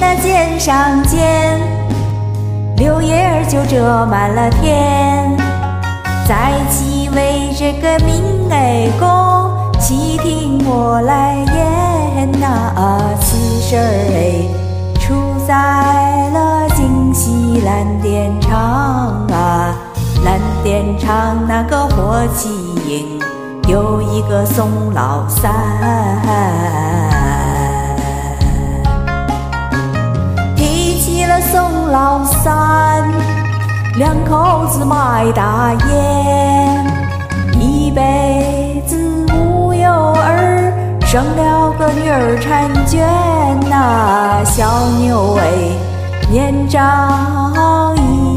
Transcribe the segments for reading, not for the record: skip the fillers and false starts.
那肩上肩，柳叶儿就遮满了天。在其为这个明哀公，细听我来言呐。此事儿出在了京西蓝靛厂啊。蓝靛厂那个火器营有一个宋老三，提起了宋老三，两口子卖大烟，一辈子无有儿，生了个女儿婵娟呐。小妞年长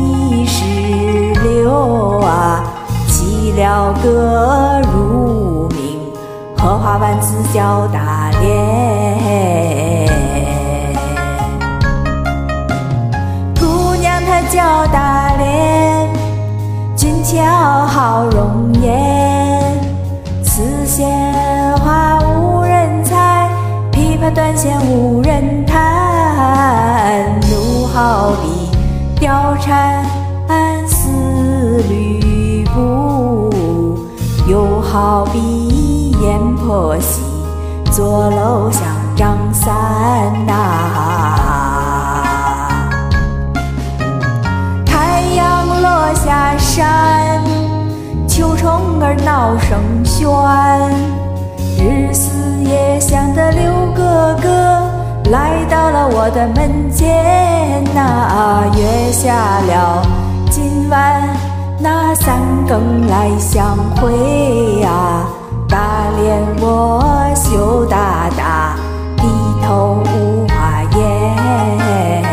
26啊，起了个乳名，荷花丸子叫大莲。姑娘她叫大莲，俊俏好容颜，丝线花无人裁，琵琶断弦无人弹。怒好比貂蝉丝吕布，又好比阎婆惜坐楼想张三呐。太阳落下山，秋虫儿闹声喧，日思夜想的刘哥哥来到了我的门前呐。约下了今晚那3更来相会啊。大莲我羞答答低头无话言。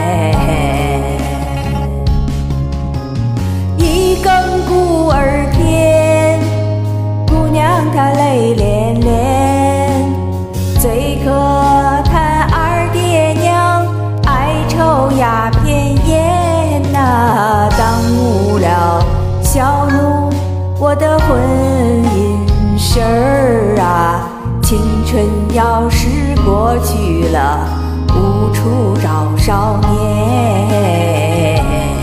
一更鼓儿天，姑娘她泪涟涟，最可叹二爹娘哀愁鸦片烟呐。耽误了小奴我的婚姻事儿啊。青春要是过去了，无处找少年。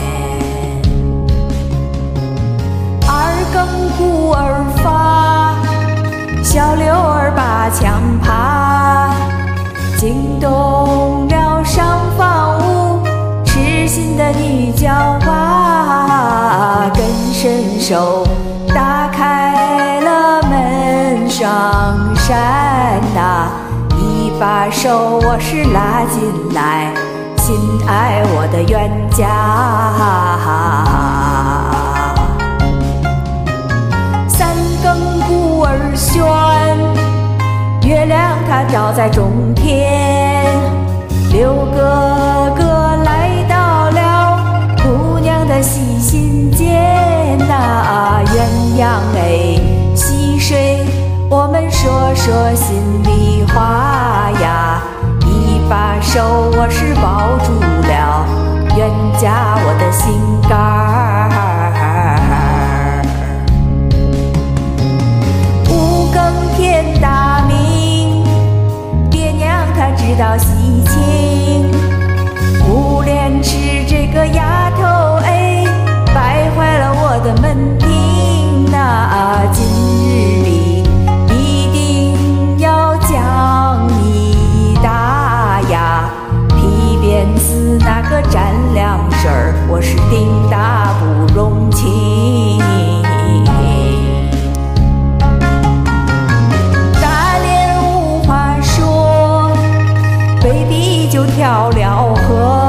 二更鼓儿发，小六儿把枪爬，惊动了上房屋痴心的女娇娃。更伸手打开了门双扇呐，一把手我是拉进来，心爱我的冤家。3更鼓儿喧，月亮它照在中天，刘哥哥来到了姑娘的细心间呐。鸳鸯戏水，我们说说心里话呀。一把手我是抱住了冤家我的心肝儿。5更天大明，爹娘她知道喜庆，无廉耻这个丫头败坏了我的门庭呐。今日里一定要将你打呀，皮鞭子那个蘸凉水儿，我是丁大不容情。大莲无话说，背地就跳了河。